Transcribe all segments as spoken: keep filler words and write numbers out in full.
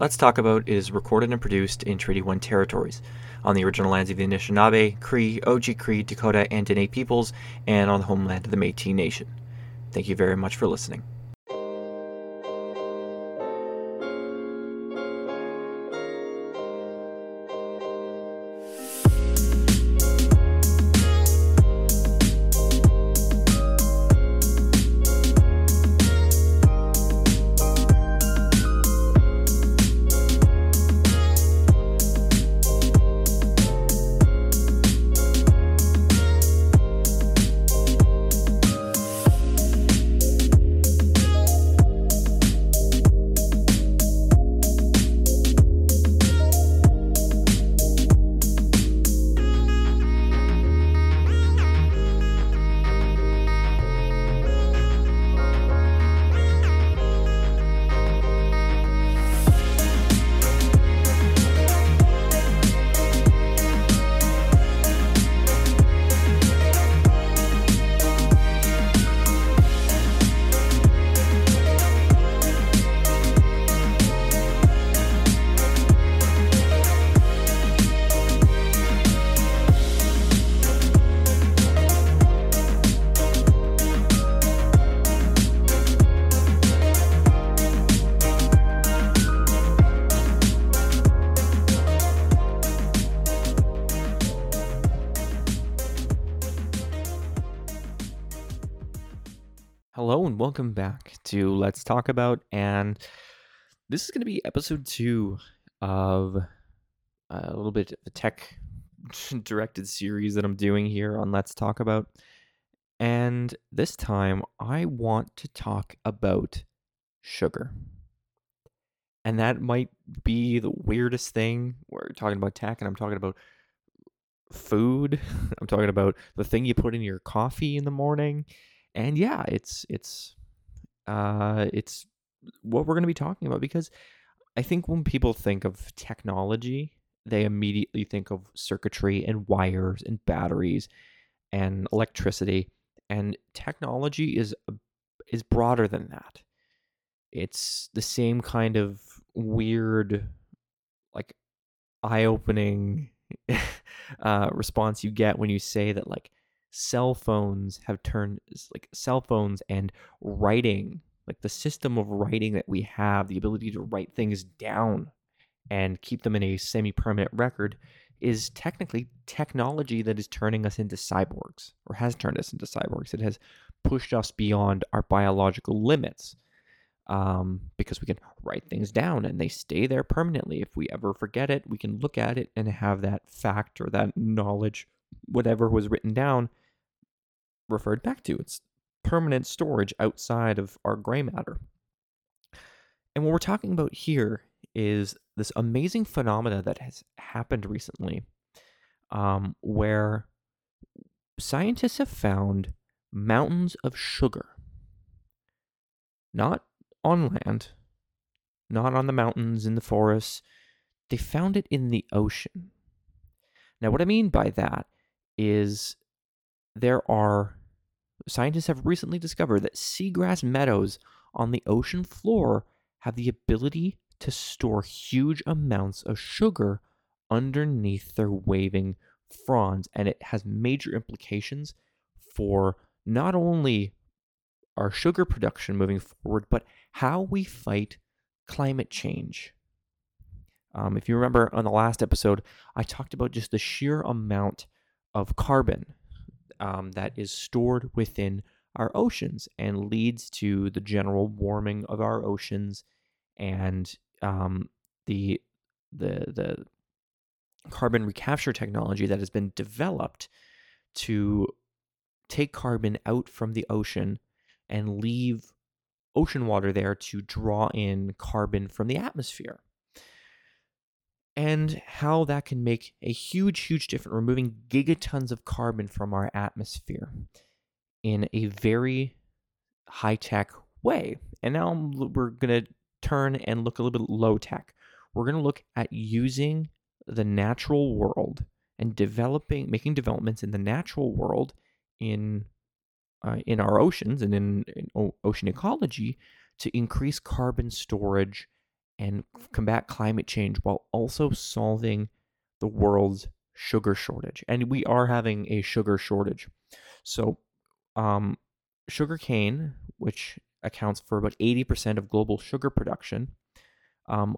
Let's Talk About is recorded and produced in Treaty one territories, on the original lands of the Anishinaabe, Cree, Oji-Cree, Dakota, and Dene peoples, and on the homeland of the Métis Nation. Thank you very much for listening. Hello and welcome back to Let's Talk About, and this is going to be episode two of a little bit of a tech directed series that I'm doing here on Let's Talk About. And this time I want to talk about sugar. And that might be the weirdest thing. We're talking about tech and I'm talking about food. I'm talking about the thing you put in your coffee in the morning. And yeah, it's it's uh, it's what we're going to be talking about, because I think when people think of technology, they immediately think of circuitry and wires and batteries and electricity. And technology is is broader than that. It's the same kind of weird, like, eye-opening uh, response you get when you say that, like, cell phones have turned, like cell phones and writing, like the system of writing that we have, the ability to write things down and keep them in a semi-permanent record, is technically technology that is turning us into cyborgs, or has turned us into cyborgs. It has pushed us beyond our biological limits, um, because we can write things down and they stay there permanently. If we ever forget it, we can look at it and have that fact or that knowledge, whatever was written down, referred back to. It's permanent storage outside of our gray matter. And what we're talking about here is this amazing phenomena that has happened recently, um, where scientists have found mountains of sugar. Not on land, not on the mountains in the forests. They found it in the ocean. Now, what I mean by that is there are, scientists have recently discovered that seagrass meadows on the ocean floor have the ability to store huge amounts of sugar underneath their waving fronds. And it has major implications for not only our sugar production moving forward, but how we fight climate change. Um, if you remember on the last episode, I talked about just the sheer amount of carbon um, that is stored within our oceans and leads to the general warming of our oceans, and um, the the the carbon recapture technology that has been developed to take carbon out from the ocean and leave ocean water there to draw in carbon from the atmosphere. And how that can make a huge, huge difference, removing gigatons of carbon from our atmosphere in a very high-tech way. And now we're going to turn and look a little bit low-tech. We're going to look at using the natural world and developing, making developments in the natural world in uh, in our oceans and in, in o- ocean ecology to increase carbon storage and combat climate change while also solving the world's sugar shortage. And we are having a sugar shortage. So, um, sugarcane, which accounts for about eighty percent of global sugar production, um,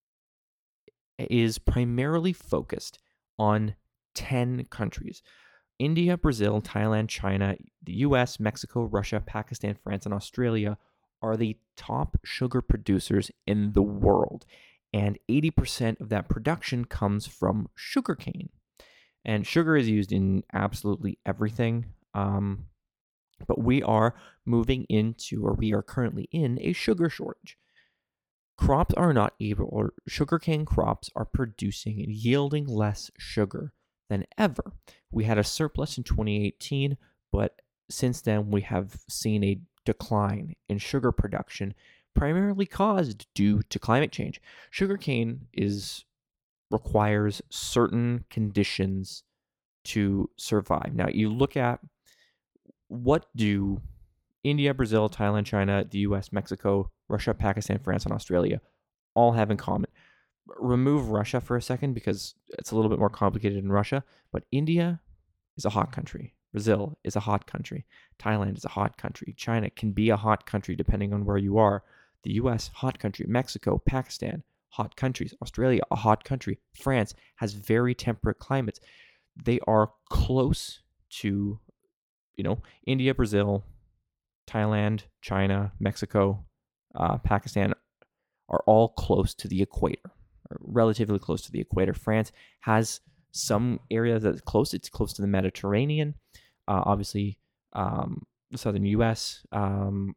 is primarily focused on ten countries: India, Brazil, Thailand, China, the U S, Mexico, Russia, Pakistan, France, and Australia are the top sugar producers in the world. And eighty percent of that production comes from sugarcane. And sugar is used in absolutely everything. Um, but we are moving into, or we are currently in, a sugar shortage. Crops are not able, or sugarcane crops are producing and yielding less sugar than ever. We had a surplus in twenty eighteen, but since then we have seen a decline in sugar production, primarily caused due to climate change. Sugarcane is requires certain conditions to survive. Now, you look at what do India, Brazil, Thailand, China, the U S, Mexico, Russia, Pakistan, France, and Australia all have in common. Remove Russia for a second because it's a little bit more complicated in Russia, but India is a hot country. Brazil is a hot country. Thailand is a hot country. China can be a hot country depending on where you are. The U S, hot country. Mexico, Pakistan, hot countries. Australia, a hot country. France has very temperate climates. They are close to, you know, India, Brazil, Thailand, China, Mexico, uh, Pakistan are all close to the equator, or relatively close to the equator. France has some area that's close. It's close to the Mediterranean. Uh, obviously, um, the southern U S um,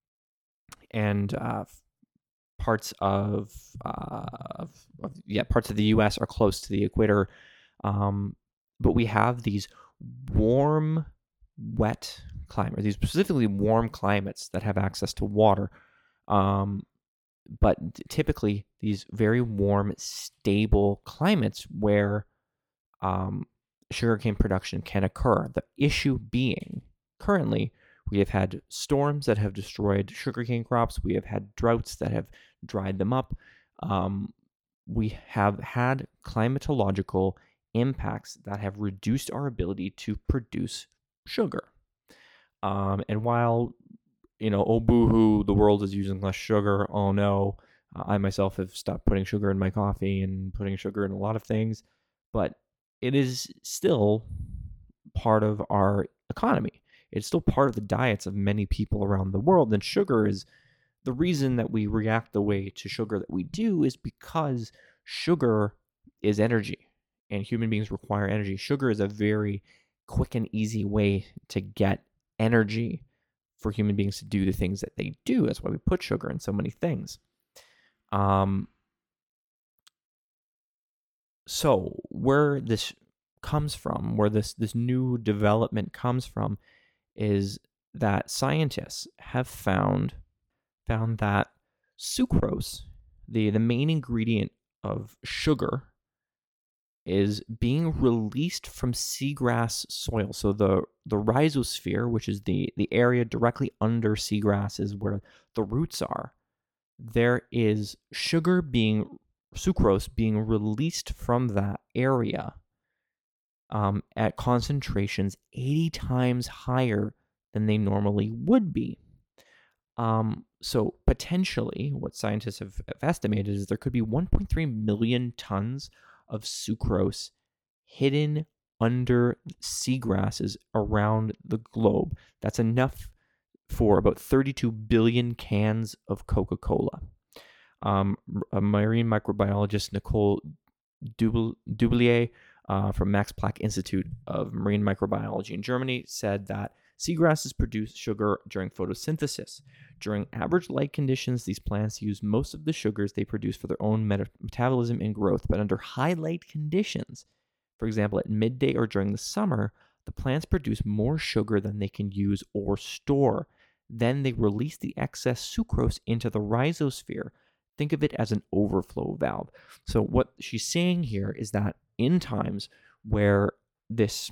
and uh, parts of, uh, of, of yeah parts of the U S are close to the equator. Um, but we have these warm, wet climates, these specifically warm climates that have access to water. Um, but typically these very warm, stable climates where um, sugarcane production can occur. The issue being, currently, we have had storms that have destroyed sugarcane crops. We have had droughts that have dried them up. Um, we have had climatological impacts that have reduced our ability to produce sugar. Um, and while, you know, oh boo-hoo, the world is using less sugar, oh no, uh, I myself have stopped putting sugar in my coffee and putting sugar in a lot of things, but it is still part of our economy. It's still part of the diets of many people around the world, and sugar is the reason that we react the way to sugar that we do is because sugar is energy, and human beings require energy. Sugar is a very quick and easy way to get energy for human beings to do the things that they do. That's why we put sugar in so many things. Um, so where this comes from, where this this new development comes from, is that scientists have found found that sucrose, the the main ingredient of sugar, is being released from seagrass soil. So the the rhizosphere, which is the the area directly under seagrass, is where the roots are. There is sugar being sucrose being released from that area um, at concentrations eighty times higher than they normally would be. Um, so potentially, what scientists have, have estimated is there could be one point three million tons of sucrose hidden under seagrasses around the globe. That's enough for about thirty-two billion cans of Coca-Cola. Um, a marine microbiologist, Nicole Dubilier, uh, from Max Planck Institute of Marine Microbiology in Germany, said that seagrasses produce sugar during photosynthesis. During average light conditions, these plants use most of the sugars they produce for their own meta- metabolism and growth, but under high light conditions, for example, at midday or during the summer, the plants produce more sugar than they can use or store. Then they release the excess sucrose into the rhizosphere. Think of it as an overflow valve. So what she's saying here is that in times where this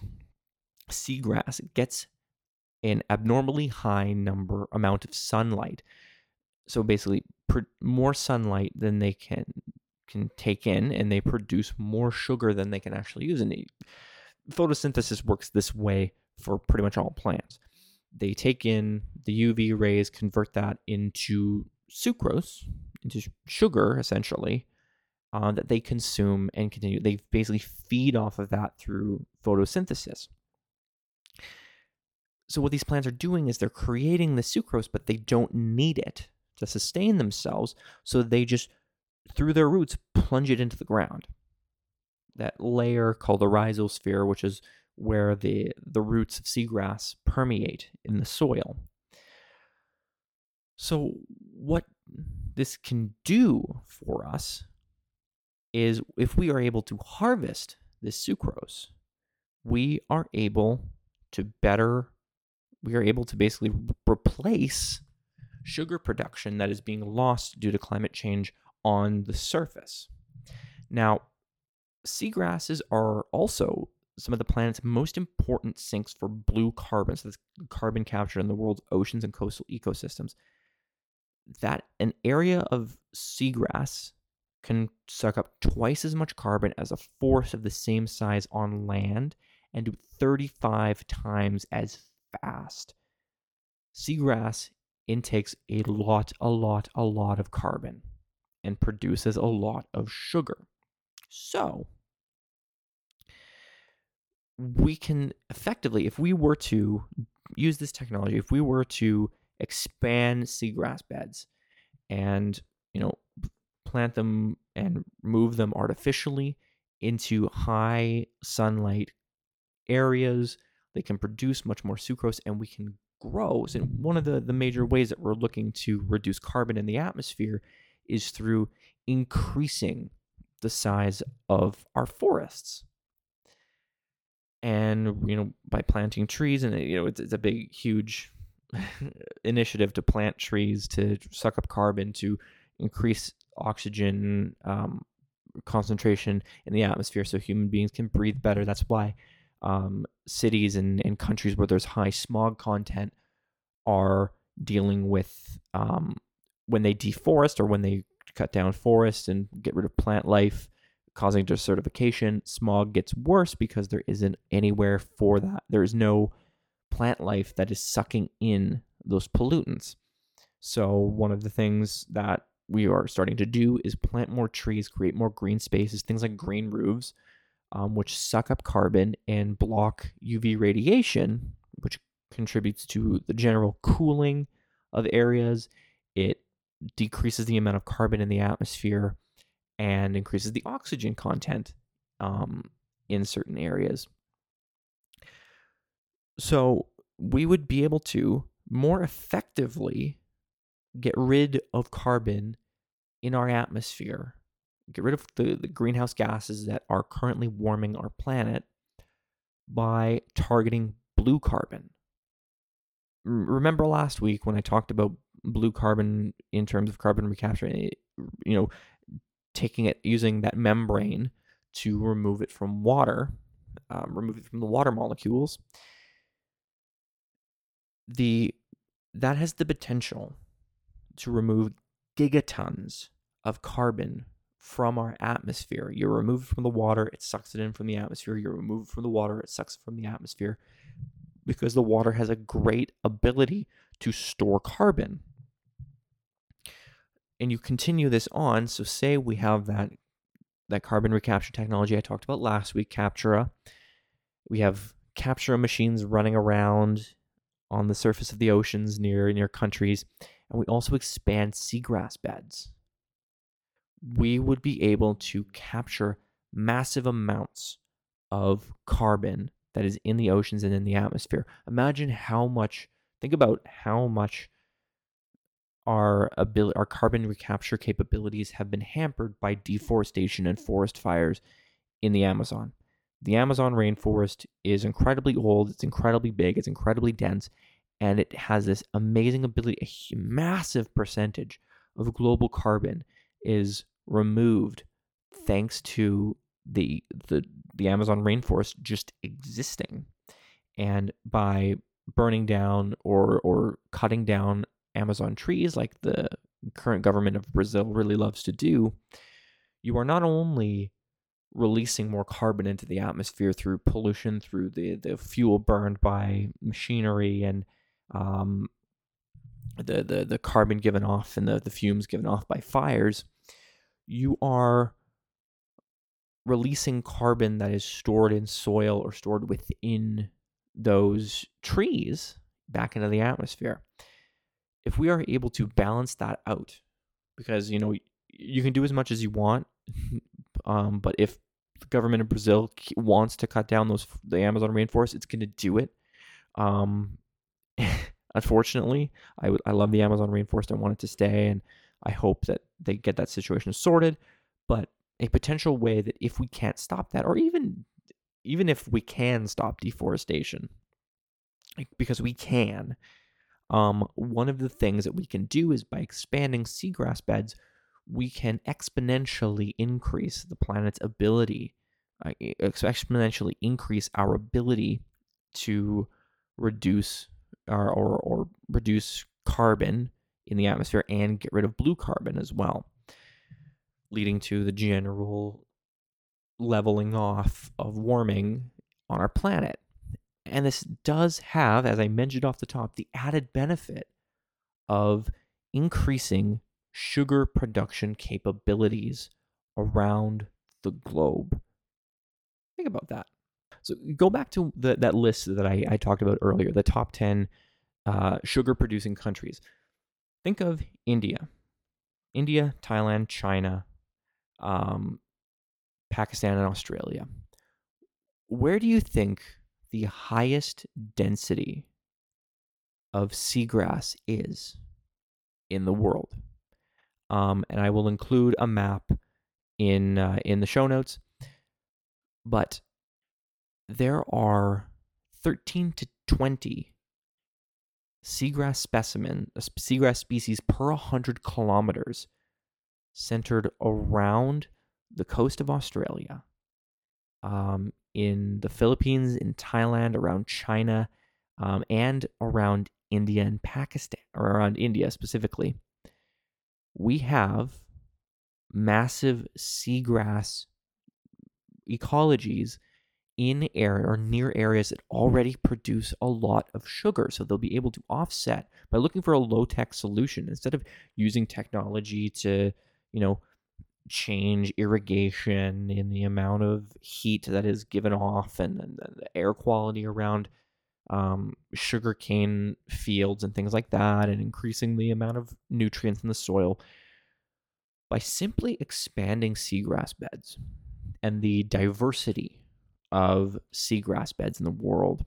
seagrass gets an abnormally high number amount of sunlight, so basically pr- more sunlight than they can can take in, and they produce more sugar than they can actually use. And they, photosynthesis works this way for pretty much all plants. They take in the U V rays, convert that into sucrose, into sugar essentially, uh, that they consume and continue. They basically feed off of that through photosynthesis. So what these plants are doing is they're creating the sucrose, but they don't need it to sustain themselves. So they just, through their roots, plunge it into the ground. That layer called the rhizosphere, which is where the, the roots of seagrass permeate in the soil. So what this can do for us is, if we are able to harvest this sucrose, we are able to better, we are able to basically replace sugar production that is being lost due to climate change on the surface. Now, seagrasses are also some of the planet's most important sinks for blue carbon, so that's carbon captured in the world's oceans and coastal ecosystems. That an area of seagrass can suck up twice as much carbon as a forest of the same size on land, and do thirty-five times as fast. Seagrass intakes a lot, a lot, a lot of carbon and produces a lot of sugar. So we can effectively, if we were to use this technology, if we were to expand seagrass beds and, you know, plant them and move them artificially into high sunlight areas, they can produce much more sucrose, and we can grow. So one of the, the major ways that we're looking to reduce carbon in the atmosphere is through increasing the size of our forests. And, you know, by planting trees, and, you know, it's, it's a big, huge initiative to plant trees to suck up carbon, to increase oxygen um, concentration in the atmosphere so human beings can breathe better. That's why um, cities and, and countries where there's high smog content are dealing with, um, when they deforest or when they cut down forests and get rid of plant life, causing desertification, smog gets worse because there isn't anywhere for that. There is no plant life that is sucking in those pollutants. So one of the things that we are starting to do is plant more trees, create more green spaces, things like green roofs, um, which suck up carbon and block U V radiation, which contributes to the general cooling of areas. It decreases the amount of carbon in the atmosphere and increases the oxygen content um, in certain areas. So we would be able to more effectively get rid of carbon in our atmosphere, get rid of the, the greenhouse gases that are currently warming our planet by targeting blue carbon. Remember last week when I talked about blue carbon in terms of carbon recapture, you know, taking it, using that membrane to remove it from water, um, remove it from the water molecules. The that has the potential to remove gigatons of carbon from our atmosphere. You remove it from the water, it sucks it in from the atmosphere. You remove it from the water, it sucks it from the atmosphere, because the water has a great ability to store carbon. And you continue this on. So say we have that that carbon recapture technology I talked about last week, Captura. We have Captura machines running around on the surface of the oceans near near countries, and we also expand seagrass beds. We would be able to capture massive amounts of carbon that is in the oceans and in the atmosphere. Imagine how much, think about how much our ability, our carbon recapture capabilities have been hampered by deforestation and forest fires in the Amazon. The Amazon rainforest is incredibly old, it's incredibly big, it's incredibly dense, and it has this amazing ability. A massive percentage of global carbon is removed thanks to the the the Amazon rainforest just existing. And by burning down or or cutting down Amazon trees, like the current government of Brazil really loves to do, you are not only releasing more carbon into the atmosphere through pollution, through the, the fuel burned by machinery and um, the, the, the carbon given off and the, the fumes given off by fires, you are releasing carbon that is stored in soil or stored within those trees back into the atmosphere. If we are able to balance that out, because, you know, you can do as much as you want, um, but if the government of Brazil wants to cut down those the Amazon rainforest, it's going to do it. Um, unfortunately, I would I love the Amazon rainforest. I want it to stay, and I hope that they get that situation sorted. But a potential way that if we can't stop that, or even even if we can stop deforestation, because we can, um, one of the things that we can do is by expanding seagrass beds, we can exponentially increase the planet's ability, uh, exponentially increase our ability to reduce or, or, or reduce carbon in the atmosphere and get rid of blue carbon as well, leading to the general leveling off of warming on our planet. And this does have, as I mentioned off the top, the added benefit of increasing sugar production capabilities around the globe. Think about that. So go back to the, that list that I, I talked about earlier, the top ten uh, sugar-producing countries. Think of India. India, Thailand, China, um, Pakistan, and Australia. Where do you think the highest density of seagrass is in the world? Um, and I will include a map in uh, in the show notes. But there are thirteen to twenty seagrass specimen, seagrass species per one hundred kilometers centered around the coast of Australia, um, in the Philippines, in Thailand, around China, um, and around India and Pakistan, or around India specifically. We have massive seagrass ecologies in area or near areas that already produce a lot of sugar. So they'll be able to offset by looking for a low-tech solution instead of using technology to, you know, change irrigation in the amount of heat that is given off and, and the air quality around um, sugarcane fields and things like that, and increasing the amount of nutrients in the soil. By simply expanding seagrass beds and the diversity of seagrass beds in the world,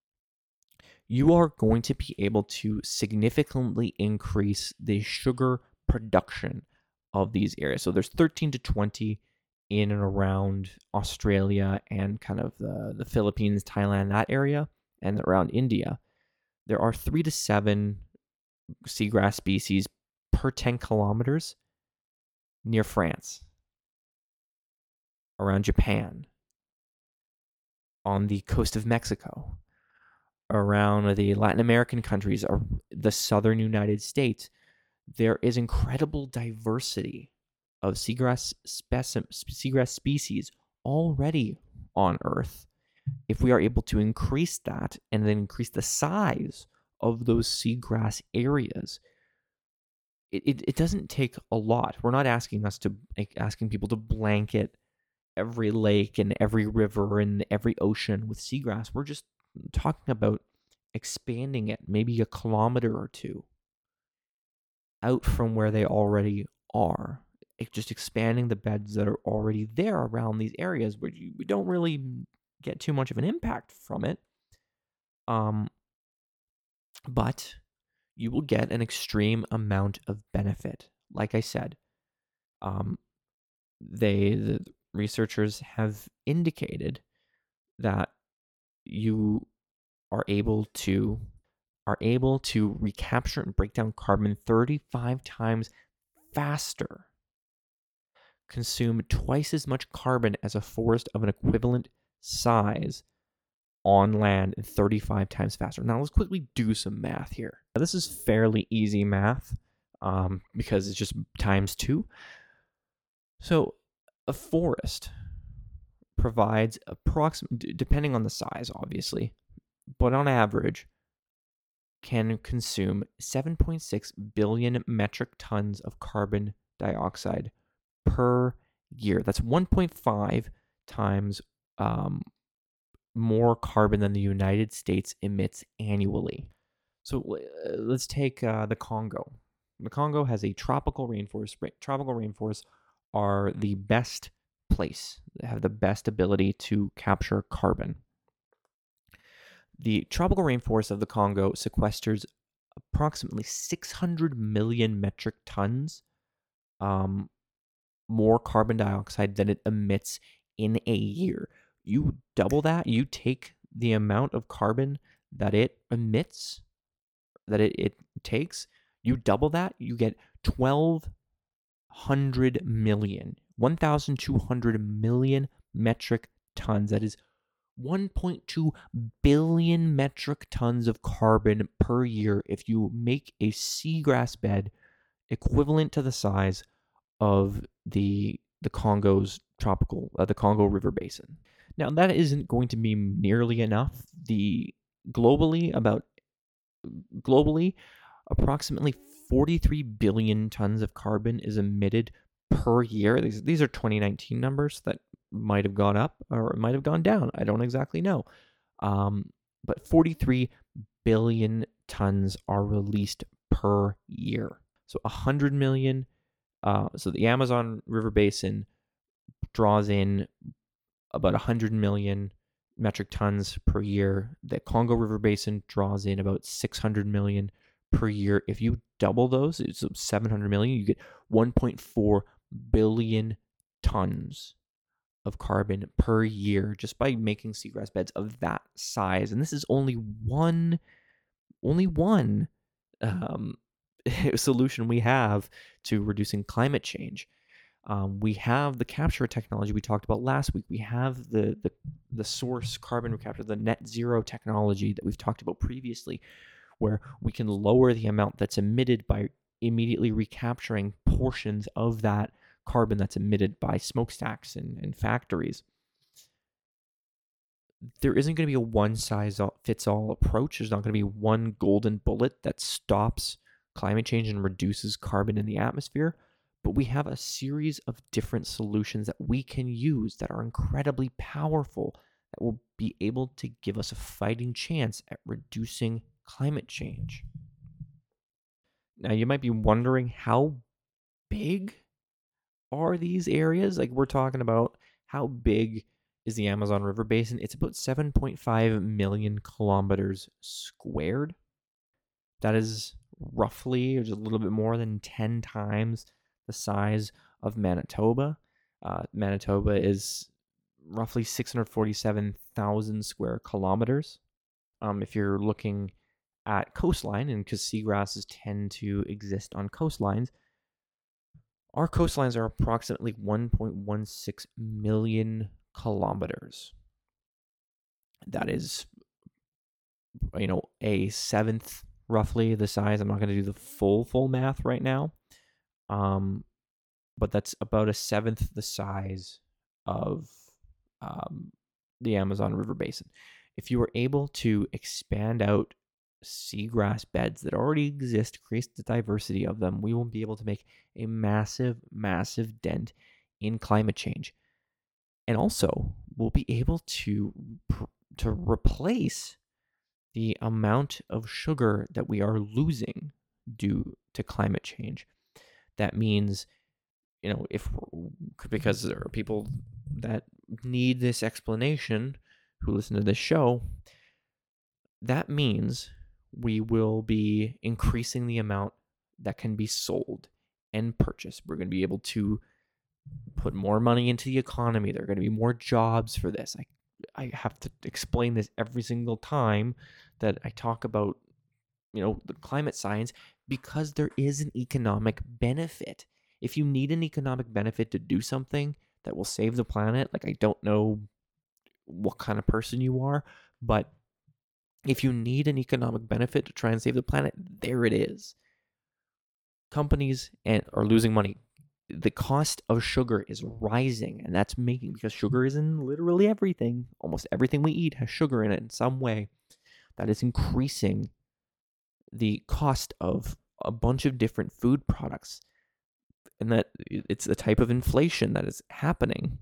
you are going to be able to significantly increase the sugar production of these areas. So there's thirteen to twenty in and around Australia and kind of the, the Philippines, Thailand, that area, and around India. There are three to seven seagrass species per ten kilometers near France, around Japan, on the coast of Mexico, around the Latin American countries, or the southern United States. There is incredible diversity of seagrass, speci- seagrass species already on Earth. If we are able to increase that and then increase the size of those seagrass areas, it, it, it doesn't take a lot. We're not asking us to like, asking people to blanket every lake and every river and every ocean with seagrass. We're just talking about expanding it maybe a kilometer or two out from where they already are. It, just expanding the beds that are already there around these areas where you, we don't really get too much of an impact from it. Um, but you will get an extreme amount of benefit. Like I said, um, they the researchers have indicated that you are able to are able to recapture and break down carbon thirty-five times faster, consume twice as much carbon as a forest of an equivalent size on land, and thirty-five times faster. Now let's quickly do some math here. Now, this is fairly easy math. um, because it's just times two. So a forest provides approximately, depending on the size, obviously, but on average, can consume seven point six billion metric tons of carbon dioxide per year. That's one point five times um, more carbon than the United States emits annually. So uh, let's take uh, the Congo. The Congo has a tropical rainforest. Tropical rainforests are the best place. They have the best ability to capture carbon. The tropical rainforest of the Congo sequesters approximately six hundred million metric tons um, more carbon dioxide than it emits in a year. You double that, you take the amount of carbon that it emits, that it, it takes, you double that, you get twelve hundred million, one thousand two hundred million metric tons. That is one point two billion metric tons of carbon per year if you make a seagrass bed equivalent to the size of the the Congo's tropical uh, the Congo River Basin. Now that isn't going to be nearly enough. The globally about globally approximately forty-three billion tons of carbon is emitted per year. These these are twenty nineteen numbers that might have gone up or it might have gone down. I don't exactly know. Um, but forty-three billion tons are released per year. So one hundred million. Uh, so the Amazon River Basin draws in about one hundred million metric tons per year. The Congo River Basin draws in about six hundred million per year. If you double those, it's seven hundred million, you get one point four billion tons of carbon per year just by making seagrass beds of that size. And this is only one, only one um, solution we have to reducing climate change. Um, we have the capture technology we talked about last week. We have the, the the source carbon capture, the net zero technology that we've talked about previously, where we can lower the amount that's emitted by immediately recapturing portions of that carbon that's emitted by smokestacks and, and factories. There isn't going to be a one-size-fits-all approach. There's not going to be one golden bullet that stops climate change and reduces carbon in the atmosphere, but we have a series of different solutions that we can use that are incredibly powerful, that will be able to give us a fighting chance at reducing climate change. Now, you might be wondering, how big are these areas? Like, we're talking about, how big is the Amazon River Basin? It's about seven point five million kilometers squared. That is roughly, or just a little bit more than ten times the size of Manitoba. Uh, Manitoba is roughly six hundred forty-seven thousand square kilometers. Um, if you're looking at coastline, and because seagrasses tend to exist on coastlines, our coastlines are approximately one point one six million kilometers. That is, you know, a seventh roughly the size. I'm not going to do the full, full math right now. Um, but that's about a seventh the size of um, the Amazon River Basin. If you were able to expand out seagrass beds that already exist, increase the diversity of them, we will be able to make a massive, massive dent in climate change. And also, we'll be able to, to replace the amount of sugar that we are losing due to climate change. That means, you know, if because there are people that need this explanation who listen to this show, that means we will be increasing the amount that can be sold and purchased. We're going to be able to put more money into the economy. There are going to be more jobs for this. I I have to explain this every single time that I talk about, you know, the climate science, because there is an economic benefit. If you need an economic benefit to do something that will save the planet, like, I don't know what kind of person you are, but if you need an economic benefit to try and save the planet, there it is. companies and are losing money. The cost of sugar is rising, and that's making, because sugar is in literally everything. Almost everything we eat has sugar in it in some way. That is increasing the cost of a bunch of different food products, and that it's the type of inflation that is happening.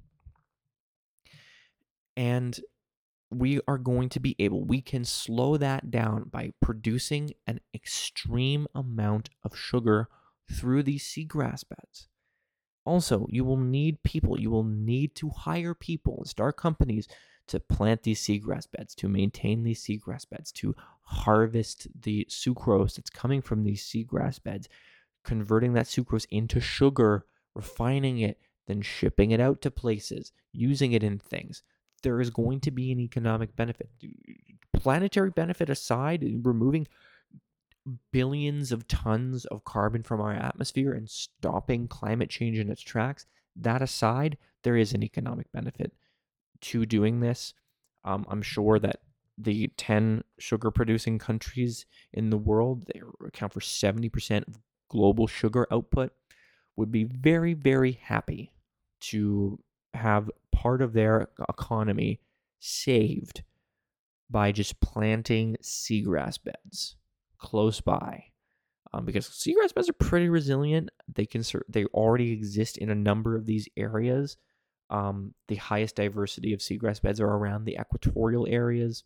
And we are going to be able, we can slow that down by producing an extreme amount of sugar through these seagrass beds. Also, you will need people, you will need to hire people and start companies to plant these seagrass beds, to maintain these seagrass beds, to harvest the sucrose that's coming from these seagrass beds, converting that sucrose into sugar, refining it, then shipping it out to places, using it in things. There is going to be an economic benefit. Planetary benefit aside, removing billions of tons of carbon from our atmosphere and stopping climate change in its tracks, that aside, there is an economic benefit to doing this. Um, I'm sure that the ten sugar producing countries in the world, they account for seventy percent of global sugar output, would be very, very happy to have part of their economy saved by just planting seagrass beds close by, um, because seagrass beds are pretty resilient. They can they already exist in a number of these areas. Um, the highest diversity of seagrass beds are around the equatorial areas.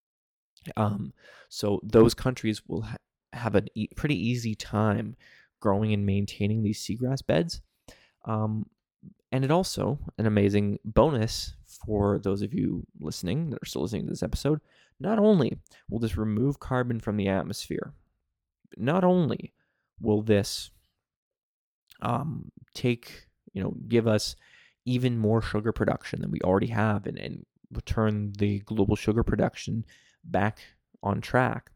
Um, so those countries will ha- have a e- pretty easy time growing and maintaining these seagrass beds. Um, and it also, an amazing bonus for those of you listening that are still listening to this episode, not only will this remove carbon from the atmosphere, not only will this um, take, you know, give us even more sugar production than we already have, and, and return the global sugar production back on track,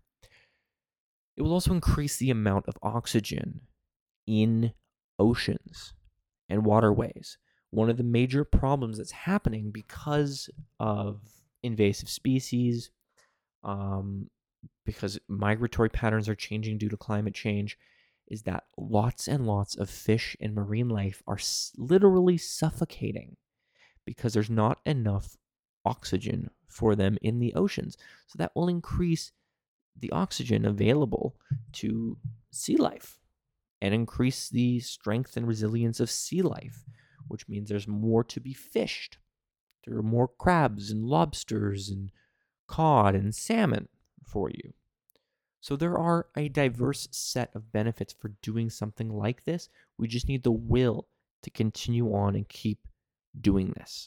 it will also increase the amount of oxygen in oceans and waterways. One of the major problems that's happening because of invasive species, um, because migratory patterns are changing due to climate change, is that lots and lots of fish and marine life are s- literally suffocating because there's not enough oxygen for them in the oceans. So that will increase the oxygen available to sea life and increase the strength and resilience of sea life, which means there's more to be fished. There are more crabs and lobsters and cod and salmon for you. So there are a diverse set of benefits for doing something like this. We just need the will to continue on and keep doing this.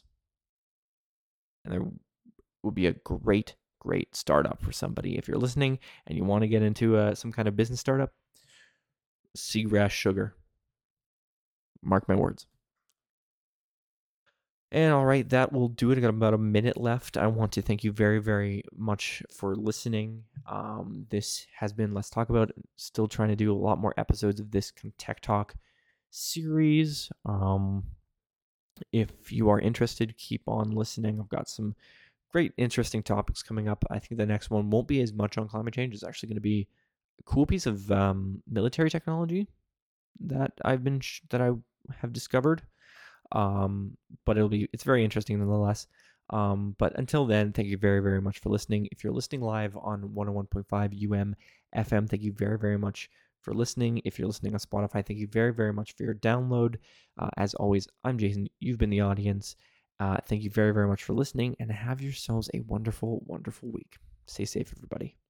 And there will be a great, great startup for somebody. If you're listening and you want to get into uh, some kind of business startup, seagrass sugar. Mark my words. And all right, that will do it. I got about a minute left. I want to thank you very, very much for listening. Um, this has been Let's Talk About. Still trying to do a lot more episodes of this Tech Talk series. Um, if you are interested, keep on listening. I've got some great, interesting topics coming up. I think the next one won't be as much on climate change. It's actually going to be a cool piece of um, military technology that I've been sh- that I have discovered. Um, but it'll be, it's very interesting nonetheless. Um, but until then, thank you very, very much for listening. If you're listening live on one oh one point five U M F M, thank you very, very much for listening. If you're listening on Spotify, thank you very, very much for your download. Uh, as always, I'm Jason. You've been the audience. Uh, thank you very, very much for listening, and have yourselves a wonderful, wonderful week. Stay safe, everybody.